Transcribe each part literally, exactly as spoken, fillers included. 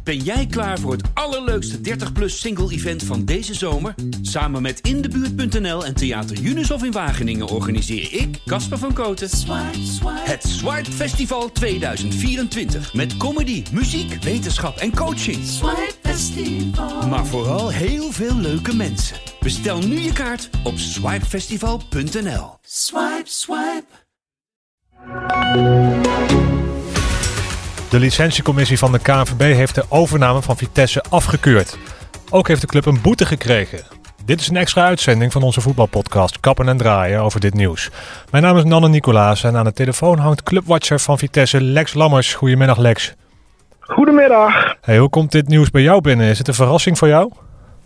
Ben jij klaar voor het allerleukste dertig plus single event van deze zomer? Samen met In de Buurt punt n l en Theater Junushof in Wageningen organiseer ik, Casper van Kooten, Swipe, Swipe. Het Swipe Festival tweeduizend vierentwintig. Met comedy, muziek, wetenschap en coaching. Swipe Festival. Maar vooral heel veel leuke mensen. Bestel nu je kaart op swipe festival punt n l. Swipe, swipe. De licentiecommissie van de K N V B heeft de overname van Vitesse afgekeurd. Ook heeft de club een boete gekregen. Dit is een extra uitzending van onze voetbalpodcast Kappen en Draaien over dit nieuws. Mijn naam is Nanne Nicolaas en aan de telefoon hangt clubwatcher van Vitesse Lex Lammers. Goedemiddag Lex. Goedemiddag. Hey, hoe komt dit nieuws bij jou binnen? Is het een verrassing voor jou?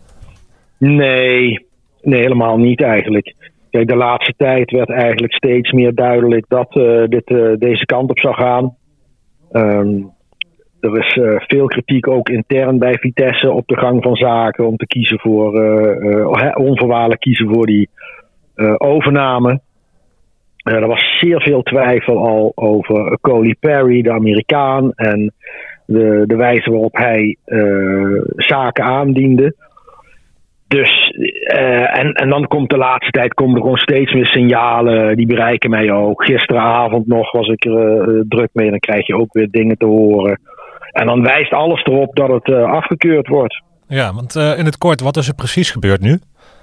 Nee, nee helemaal niet eigenlijk. Kijk, de laatste tijd werd eigenlijk steeds meer duidelijk dat uh, dit uh, deze kant op zou gaan. Um, er is uh, veel kritiek ook intern bij Vitesse op de gang van zaken om te kiezen voor uh, uh, onvoorwaardelijk kiezen voor die uh, overname. Uh, er was zeer veel twijfel al over Coley Perry, de Amerikaan, en de, de wijze waarop hij uh, zaken aandiende. Dus, uh, en, en dan komt de laatste tijd komen er gewoon steeds meer signalen, die bereiken mij ook. Gisteravond nog was ik er uh, druk mee, dan krijg je ook weer dingen te horen. En dan wijst alles erop dat het uh, afgekeurd wordt. Ja, want uh, in het kort, wat is er precies gebeurd nu?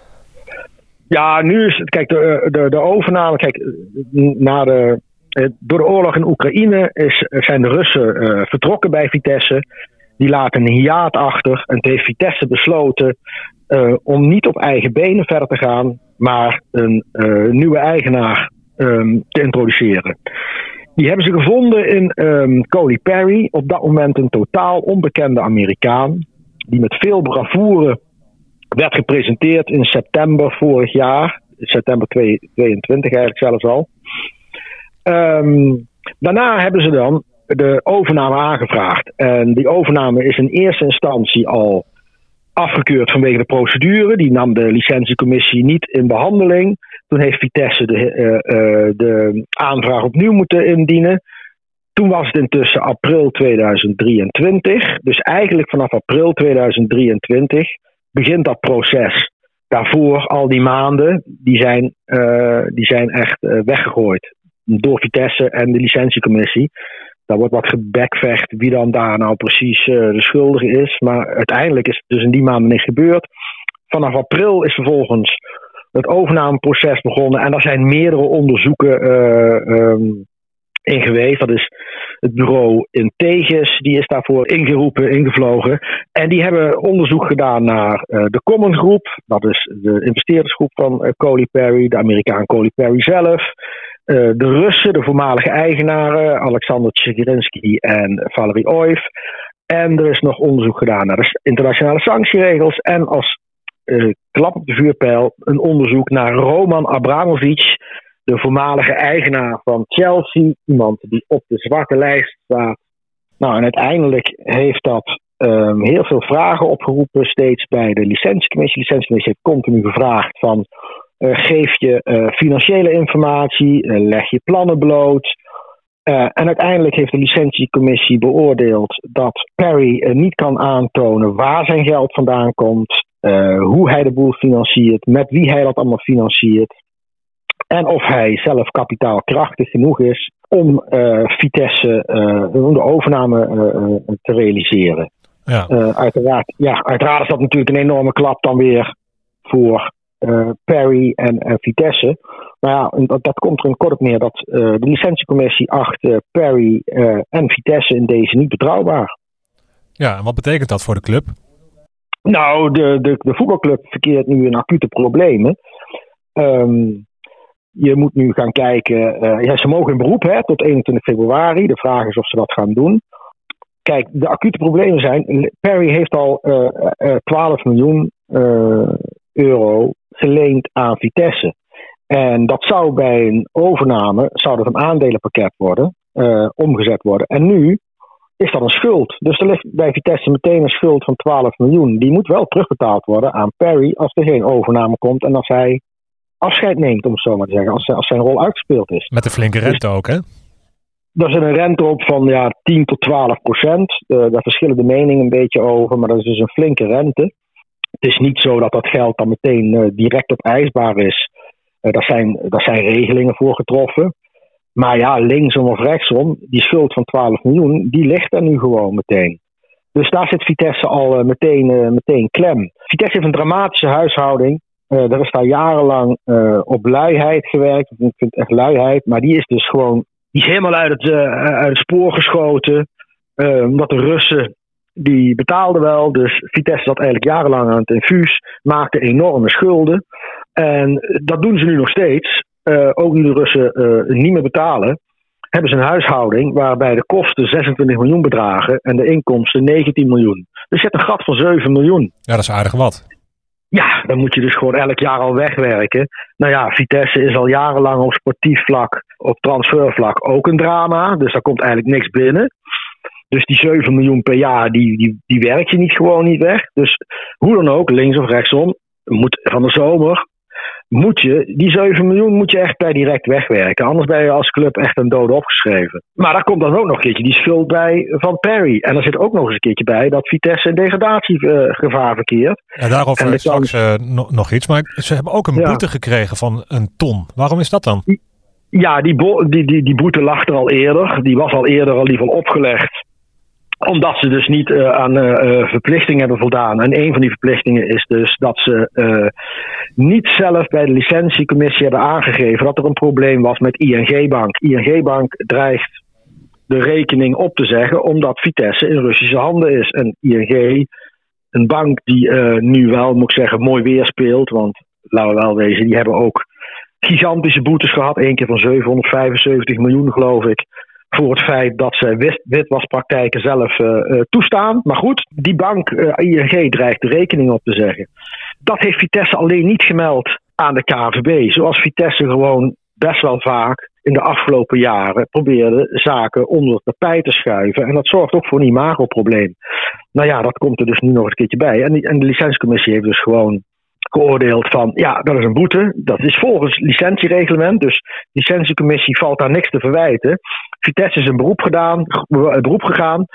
Ja, nu is het, kijk, de, de, de overname, kijk, na de, door de oorlog in Oekraïne is, zijn de Russen uh, vertrokken bij Vitesse. Die laten een hiaat achter en het heeft Vitesse besloten uh, om niet op eigen benen verder te gaan, maar een uh, nieuwe eigenaar um, te introduceren. Die hebben ze gevonden in um, Coley Perry, op dat moment een totaal onbekende Amerikaan, die met veel bravoure werd gepresenteerd in september vorig jaar, september tweeëntwintig eigenlijk zelfs al. Um, daarna hebben ze dan de overname aangevraagd. En die overname is in eerste instantie al afgekeurd vanwege de procedure. Die nam de licentiecommissie niet in behandeling. Toen heeft Vitesse de, uh, uh, de aanvraag opnieuw moeten indienen. Toen was het intussen april tweeduizend drieëntwintig. Dus eigenlijk vanaf april tweeduizend drieëntwintig begint dat proces. Daarvoor al die maanden, die zijn, uh, die zijn echt uh, weggegooid door Vitesse en de licentiecommissie. Daar wordt wat gebekvecht wie dan daar nou precies uh, de schuldige is. Maar uiteindelijk is het dus in die maanden niet gebeurd. Vanaf april is vervolgens het overnameproces begonnen. En er zijn meerdere onderzoeken uh, um, in geweest. Dat is het bureau Integes. Die is daarvoor ingeroepen, ingevlogen. En die hebben onderzoek gedaan naar uh, de Common Group. Dat is de investeerdersgroep van uh, Coley Perry. De Amerikaan Coley Perry zelf. Uh, de Russen, de voormalige eigenaren, Alexander Tchegrinsky en Valery Oiv. En er is nog onderzoek gedaan naar de internationale sanctieregels. En als uh, klap op de vuurpijl een onderzoek naar Roman Abramovich, de voormalige eigenaar van Chelsea. Iemand die op de zwarte lijst staat. Nou, en uiteindelijk heeft dat um, heel veel vragen opgeroepen, steeds bij de licentiecommissie. De licentiecommissie heeft continu gevraagd van, Uh, geef je uh, financiële informatie, uh, leg je plannen bloot. Uh, en uiteindelijk heeft de licentiecommissie beoordeeld dat Perry uh, niet kan aantonen waar zijn geld vandaan komt, uh, hoe hij de boel financiert, met wie hij dat allemaal financiert. En of hij zelf kapitaalkrachtig genoeg is om uh, Vitesse, uh, om de overname uh, uh, te realiseren. Ja. Uh, uiteraard, ja, uiteraard is dat natuurlijk een enorme klap dan weer voor Uh, Perry en, en Vitesse. Maar ja, dat, dat komt er in kort op neer dat uh, de licentiecommissie acht uh, Perry uh, en Vitesse in deze niet betrouwbaar. Ja, en wat betekent dat voor de club? Nou, de, de, de voetbalclub verkeert nu in acute problemen. Um, je moet nu gaan kijken. Uh, ja, ze mogen in beroep hè, tot eenentwintig februari. De vraag is of ze dat gaan doen. Kijk, de acute problemen zijn. Perry heeft al uh, uh, twaalf miljoen uh, euro geleend aan Vitesse. En dat zou bij een overname, zou dat een aandelenpakket worden, uh, omgezet worden. En nu is dat een schuld. Dus er ligt bij Vitesse meteen een schuld van twaalf miljoen. Die moet wel terugbetaald worden aan Perry als er geen overname komt en als hij afscheid neemt, om het zo maar te zeggen. Als, als zijn rol uitgespeeld is. Met een flinke rente dus, ook, hè? Daar zit een rente op van ja, tien tot twaalf procent. Uh, daar verschillen de meningen een beetje over, maar dat is dus een flinke rente. Het is niet zo dat dat geld dan meteen uh, direct opeisbaar is. Uh, daar zijn, daar zijn regelingen voor getroffen. Maar ja, linksom of rechtsom, die schuld van twaalf miljoen, die ligt er nu gewoon meteen. Dus daar zit Vitesse al uh, meteen, uh, meteen klem. Vitesse heeft een dramatische huishouding. Uh, er is daar jarenlang uh, op luiheid gewerkt. Ik vind het echt luiheid. Maar die is dus gewoon die is helemaal uit het, uh, uit het spoor geschoten. Uh, omdat de Russen, die betaalden wel. Dus Vitesse zat eigenlijk jarenlang aan het infuus. Maakte enorme schulden. En dat doen ze nu nog steeds. Uh, ook nu de Russen uh, niet meer betalen, hebben ze een huishouding waarbij de kosten zesentwintig miljoen bedragen en de inkomsten negentien miljoen. Dus je hebt een gat van zeven miljoen. Ja, dat is aardig wat. Ja, dan moet je dus gewoon elk jaar al wegwerken. Nou ja, Vitesse is al jarenlang op sportief vlak, op transfervlak ook een drama. Dus daar komt eigenlijk niks binnen. Dus die zeven miljoen per jaar, die, die, die werk je niet gewoon niet weg. Dus hoe dan ook, links of rechtsom, moet van de zomer, moet je, die zeven miljoen moet je echt bij direct wegwerken. Anders ben je als club echt een dode opgeschreven. Maar daar komt dan ook nog een keertje die schuld bij van Perry. En er zit ook nog eens een keertje bij dat Vitesse in degradatiegevaar uh, verkeert. Ja, daarover en straks uh, no- nog iets. Maar ze hebben ook een ja. boete gekregen van een ton. Waarom is dat dan? Ja, die, bo- die, die, die boete lag er al eerder. Die was al eerder al in ieder geval opgelegd. Omdat ze dus niet uh, aan uh, verplichtingen hebben voldaan. En een van die verplichtingen is dus dat ze uh, niet zelf bij de licentiecommissie hebben aangegeven dat er een probleem was met I N G-bank. I N G-bank dreigt de rekening op te zeggen omdat Vitesse in Russische handen is. En I N G, een bank die uh, nu wel, moet ik zeggen, mooi weerspeelt. Want laten we wel wezen, die hebben ook gigantische boetes gehad. Eén keer van zevenhonderdvijfenzeventig miljoen, geloof ik. Voor het feit dat ze wit- witwaspraktijken zelf uh, uh, toestaan. Maar goed, die bank, uh, I N G, dreigt de rekening op te zeggen. Dat heeft Vitesse alleen niet gemeld aan de K N V B. Zoals Vitesse gewoon best wel vaak in de afgelopen jaren probeerde zaken onder het tapijt te schuiven. En dat zorgt ook voor een imagoprobleem. Nou ja, dat komt er dus nu nog eens een keertje bij. En, die, en de licentiecommissie heeft dus gewoon geoordeeld van, ja, dat is een boete. Dat is volgens licentiereglement. Dus de licentiecommissie valt daar niks te verwijten. Vitesse is een beroep gedaan, een beroep gegaan.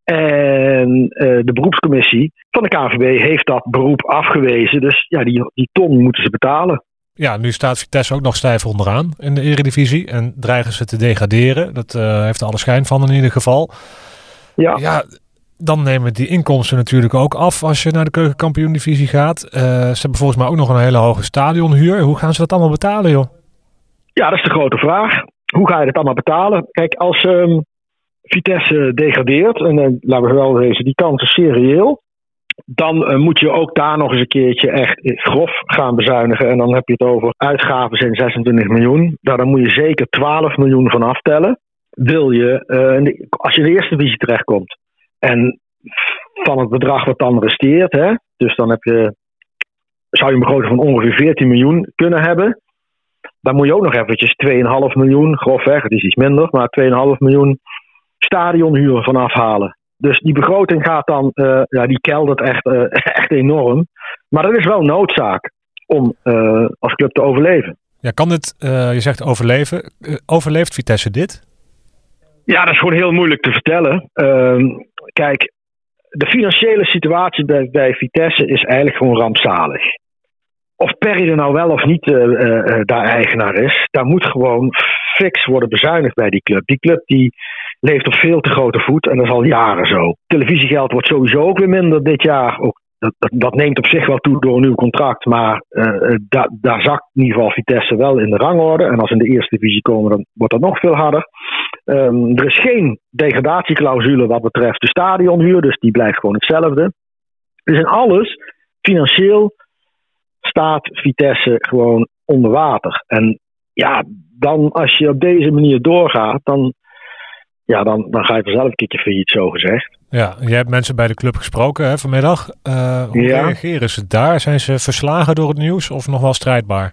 En uh, de beroepscommissie van de K N V B heeft dat beroep afgewezen. Dus ja, die, die ton moeten ze betalen. Ja, nu staat Vitesse ook nog stijf onderaan in de Eredivisie. En dreigen ze te degraderen. Dat uh, heeft er alle schijn van in ieder geval. Ja. Ja, dan nemen die inkomsten natuurlijk ook af als je naar de Keukenkampioen-divisie gaat. Uh, ze hebben volgens mij ook nog een hele hoge stadionhuur. Hoe gaan ze dat allemaal betalen, joh? Ja, dat is de grote vraag. Hoe ga je dat allemaal betalen? Kijk, als um, Vitesse degradeert, en uh, laten we wel wezen, die kans is zeer reëel. Dan uh, moet je ook daar nog eens een keertje echt grof gaan bezuinigen. En dan heb je het over uitgaven zijn zesentwintig miljoen. Daar dan moet je zeker twaalf miljoen van aftellen. Wil je, uh, als je in de eerste divisie terechtkomt. En van het bedrag wat dan resteert, hè, dus dan heb je, zou je een begroting van ongeveer veertien miljoen kunnen hebben. Dan moet je ook nog eventjes twee komma vijf miljoen, grofweg, het is iets minder, maar twee komma vijf miljoen stadionhuur van afhalen. Dus die begroting gaat dan, uh, ja, die keldert echt, uh, echt enorm. Maar dat is wel noodzaak om uh, als club te overleven. Ja, kan dit, uh, je zegt overleven, uh, overleeft Vitesse dit? Ja, dat is gewoon heel moeilijk te vertellen. Uh, kijk, de financiële situatie bij, bij Vitesse is eigenlijk gewoon rampzalig. Of Perry er nou wel of niet uh, uh, daar eigenaar is, daar moet gewoon fix worden bezuinigd bij die club. Die club die leeft op veel te grote voet en dat is al jaren zo. Televisiegeld wordt sowieso ook weer minder dit jaar. Ook, dat, dat, dat neemt op zich wel toe door een nieuw contract, maar uh, da, daar zakt in ieder geval Vitesse wel in de rangorde. En als ze in de eerste divisie komen, dan wordt dat nog veel harder. Um, er is geen degradatieclausule wat betreft de stadionhuur, dus die blijft gewoon hetzelfde. Dus in alles, financieel, staat Vitesse gewoon onder water. En ja, dan als je op deze manier doorgaat, dan, ja, dan, dan ga je vanzelf een keertje failliet, zo gezegd. Ja, jij hebt mensen bij de club gesproken hè, vanmiddag. Uh, hoe ja. reageren ze daar? Zijn ze verslagen door het nieuws of nog wel strijdbaar?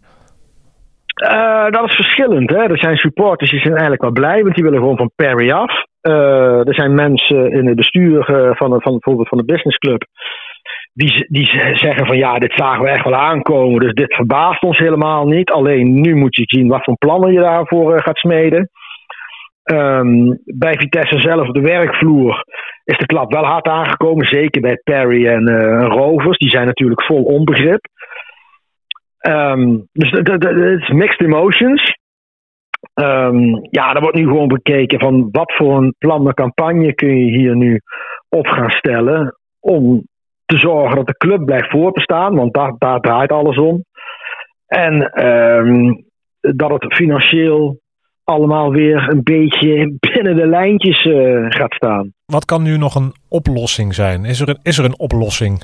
Uh, dat is verschillend. Hè? Er zijn supporters die zijn eigenlijk wel blij, want die willen gewoon van Perry af. Uh, er zijn mensen in het bestuur uh, van, van bijvoorbeeld van de businessclub die, die zeggen van ja, dit zagen we echt wel aankomen, dus dit verbaast ons helemaal niet. Alleen nu moet je zien wat voor plannen je daarvoor uh, gaat smeden. Um, bij Vitesse zelf op de werkvloer is de klap wel hard aangekomen. Zeker bij Perry en uh, Rovers. Die zijn natuurlijk vol onbegrip. Um, dus het is mixed emotions. Um, ja, er wordt nu gewoon bekeken van wat voor een plan de campagne kun je hier nu op gaan stellen. Om te zorgen dat de club blijft voortbestaan. Want daar, daar draait alles om. En um, dat het financieel allemaal weer een beetje binnen de lijntjes uh, gaat staan. Wat kan nu nog een oplossing zijn? Is er een, is er een oplossing?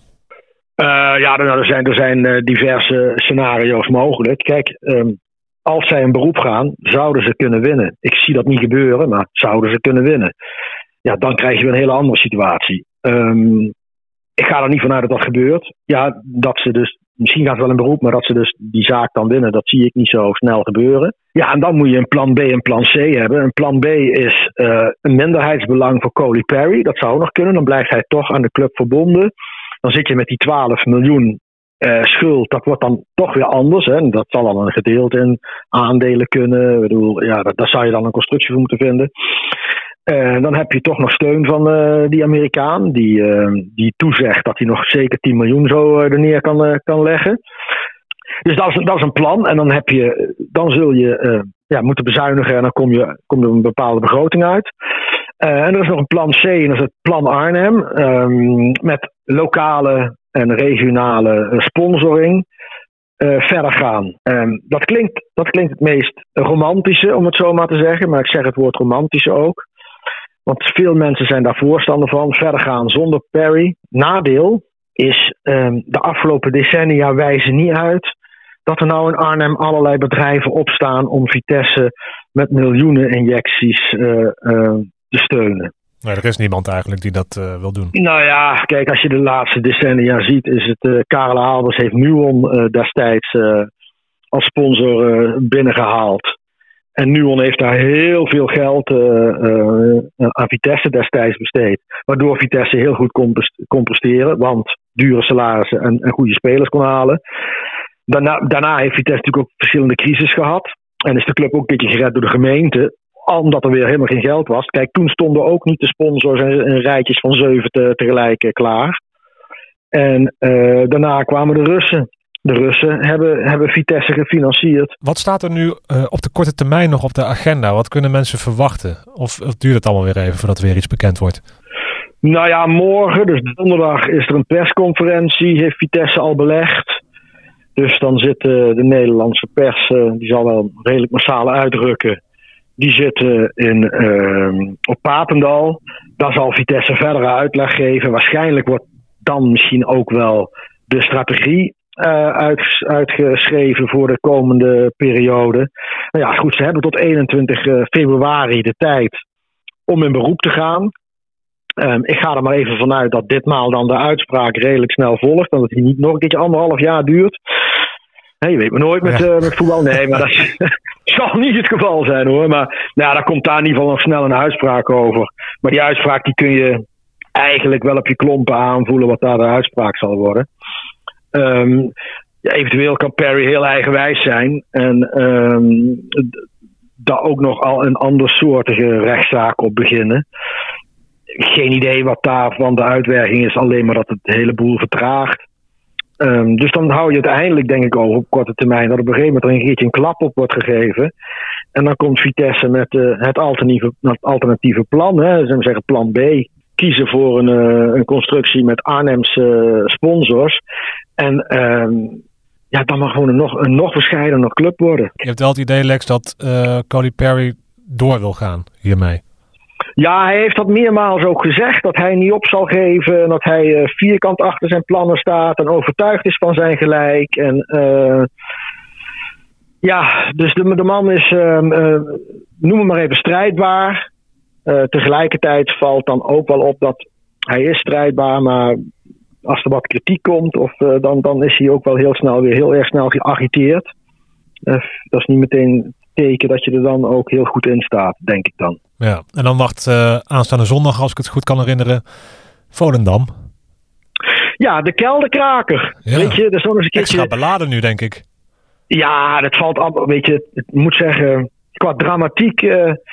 Uh, ja, er, er zijn, er zijn uh, diverse scenario's mogelijk. Kijk, um, als zij een beroep gaan, zouden ze kunnen winnen. Ik zie dat niet gebeuren, maar zouden ze kunnen winnen. Ja, dan krijg je weer een hele andere situatie. Um, ik ga er niet vanuit dat dat gebeurt. Ja, dat ze dus, misschien gaat het wel een beroep, maar dat ze dus die zaak dan winnen, dat zie ik niet zo snel gebeuren. Ja, en dan moet je een plan B en plan C hebben. Een plan B is uh, een minderheidsbelang voor Coley Perry. Dat zou nog kunnen, dan blijft hij toch aan de club verbonden. Dan zit je met die twaalf miljoen uh, schuld. Dat wordt dan toch weer anders. Hè? Dat zal dan een gedeelte in aandelen kunnen. Ik bedoel, ja, dat, daar zou je dan een constructie voor moeten vinden. Uh, dan heb je toch nog steun van uh, die Amerikaan. Die, uh, die toezegt dat hij nog zeker tien miljoen zo uh, er neer kan, uh, kan leggen. Dus dat is, dat is een plan. En dan, heb je, dan zul je uh, ja, moeten bezuinigen. En dan kom je, kom je een bepaalde begroting uit. Uh, en er is nog een plan C. En dat is het plan Arnhem. Um, met lokale en regionale uh, sponsoring. Uh, verder gaan. Um, dat, klinkt, dat klinkt het meest romantische, om het zo maar te zeggen. Maar ik zeg het woord romantische ook. Want veel mensen zijn daar voorstander van. Verder gaan zonder Perry. Nadeel is, um, de afgelopen decennia wijzen niet uit dat er nou in Arnhem allerlei bedrijven opstaan om Vitesse met miljoenen injecties uh, uh, te steunen. Nee, er is niemand eigenlijk die dat uh, wil doen. Nou ja, kijk, als je de laatste decennia ziet, is het uh, Karel Albers heeft Nuon uh, destijds uh, als sponsor uh, binnengehaald. En Nuon heeft daar heel veel geld uh, uh, aan Vitesse destijds besteed. Waardoor Vitesse heel goed kon, kon presteren, want dure salarissen en, en goede spelers kon halen. Daarna, daarna heeft Vitesse natuurlijk ook verschillende crises gehad. En is de club ook een keertje gered door de gemeente, omdat er weer helemaal geen geld was. Kijk, toen stonden ook niet de sponsors en, en rijtjes van zeven te, tegelijk uh, klaar. En uh, daarna kwamen de Russen. De Russen hebben, hebben Vitesse gefinancierd. Wat staat er nu uh, op de korte termijn nog op de agenda? Wat kunnen mensen verwachten? Of, of duurt het allemaal weer even voordat weer iets bekend wordt? Nou ja, morgen, dus donderdag, is er een persconferentie. Heeft Vitesse al belegd. Dus dan zit uh, de Nederlandse pers, uh, die zal wel redelijk massaal uitrukken. Die zitten in, uh, op Papendal. Daar zal Vitesse verdere uitleg geven. Waarschijnlijk wordt dan misschien ook wel de strategie uh, uit, uitgeschreven voor de komende periode. Nou ja, goed, ze hebben tot eenentwintig februari de tijd om in beroep te gaan. Um, ik ga er maar even vanuit dat ditmaal dan de uitspraak redelijk snel volgt. En dat die niet nog een keertje anderhalf jaar duurt. Nee, je weet maar nooit met, uh, met voetbal. Nee, maar dat zal niet het geval zijn hoor. Maar nou, daar komt daar in ieder geval nog snel een uitspraak over. Maar die uitspraak die kun je eigenlijk wel op je klompen aanvoelen wat daar de uitspraak zal worden. Um, ja, eventueel kan Perry heel eigenwijs zijn. En um, daar ook nog al een andersoortige rechtszaak op beginnen. Geen idee wat daarvan de uitwerking is. Alleen maar dat het de hele boel vertraagt. Um, dus dan hou je het uiteindelijk denk ik over op korte termijn. Dat op een gegeven moment er een keertje een klap op wordt gegeven. En dan komt Vitesse met uh, het, alternatieve, het alternatieve plan. Hè, zullen we zeggen plan B. Kiezen voor een, uh, een constructie met Arnhemse uh, sponsors. En um, ja, dan mag gewoon een nog, een nog bescheidener club worden. Je hebt wel het idee, Lex, dat uh, Coley Perry door wil gaan hiermee. Ja, hij heeft dat meermaals ook gezegd. Dat hij niet op zal geven. En dat hij uh, vierkant achter zijn plannen staat. En overtuigd is van zijn gelijk. En uh, ja, dus de, de man is, uh, uh, noem het maar even, strijdbaar. Uh, tegelijkertijd valt dan ook wel op dat hij is strijdbaar. Maar als er wat kritiek komt, of, uh, dan, dan is hij ook wel heel snel weer heel erg snel geagiteerd. Uh, dat is niet meteen teken dat je er dan ook heel goed in staat, denk ik dan. Ja, en dan wacht uh, aanstaande zondag, als ik het goed kan herinneren, Volendam. Ja, de kelderkraker. Ja. Weet je, dat is nog eens een keertje. Extra beladen nu, denk ik. Ja, dat valt allemaal, weet je, ik moet zeggen, qua dramatiek uh,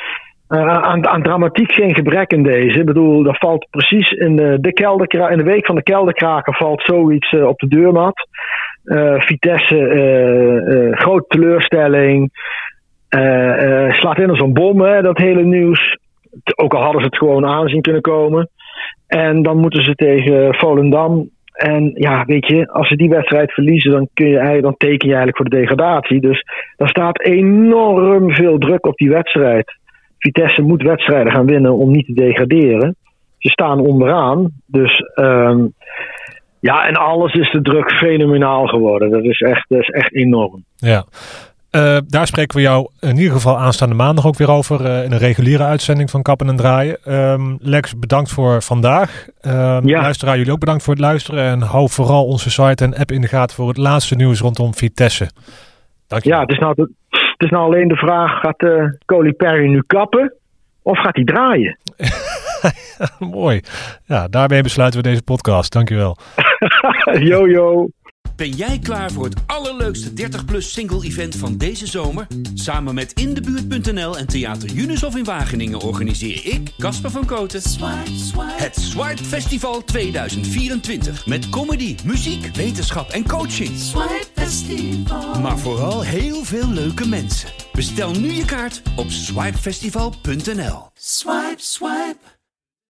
Uh, aan, aan dramatiek geen gebrek in deze. Ik bedoel, dat valt precies in de, de kelderkra- in de week van de kelderkraken valt zoiets uh, op de deurmat. Uh, Vitesse, uh, uh, grote teleurstelling. Uh, uh, slaat in als een bom, hè, dat hele nieuws. Ook al hadden ze het gewoon aanzien kunnen komen. En dan moeten ze tegen Volendam. En ja, weet je, als ze die wedstrijd verliezen, dan, kun je eigenlijk, dan teken je eigenlijk voor de degradatie. Dus daar staat enorm veel druk op die wedstrijd. Vitesse moet wedstrijden gaan winnen om niet te degraderen. Ze staan onderaan. Dus um, ja, en alles is de druk fenomenaal geworden. Dat is echt, dat is echt enorm. Ja. Uh, daar spreken we jou in ieder geval aanstaande maandag ook weer over. Uh, in een reguliere uitzending van Kappen en Draaien. Um, Lex, bedankt voor vandaag. Um, ja. Luisteraar, jullie ook bedankt voor het luisteren. En hou vooral onze site en app in de gaten voor het laatste nieuws rondom Vitesse. Dank je. Ja, het is nou, het is nou alleen de vraag, gaat uh, Coley Perry nu kappen? Of gaat hij draaien? Ja, mooi. Ja, daarmee besluiten we deze podcast. Dankjewel. Yo, yo. Ben jij klaar voor het allerleukste dertig plus single event van deze zomer? Samen met Indebuurt punt n l en Theater Junushof in Wageningen organiseer ik, Casper van Koten, Swipe, Swipe. Het Swipe Festival tweeduizend vierentwintig. Met comedy, muziek, wetenschap en coaching. Swipe Festival. Maar vooral heel veel leuke mensen. Bestel nu je kaart op swipe festival punt n l. Swipe, swipe.